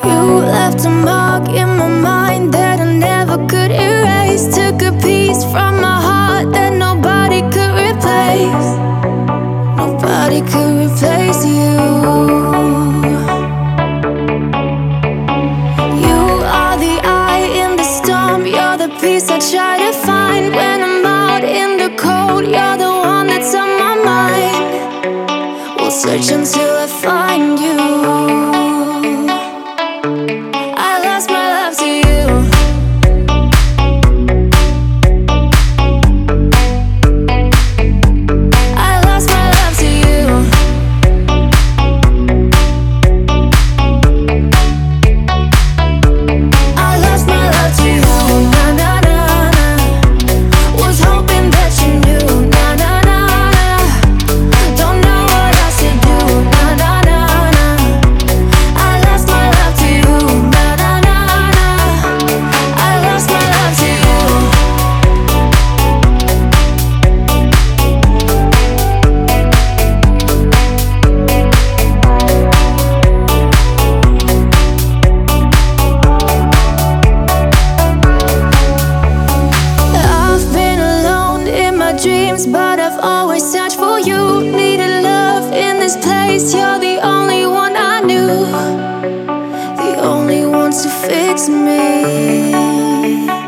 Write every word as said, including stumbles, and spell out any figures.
You left a mark in my mind that I never could erase. Took a piece from my heart that nobody could replace. Nobody could replace you. You are the eye in the storm. You're the peace I try to find when I'm out in the cold. You're the one that's on my mind. We'll search until I find you. Dreams, but I've always searched for you. Needed love in this place. You're the only one I knew, the only one to fix me.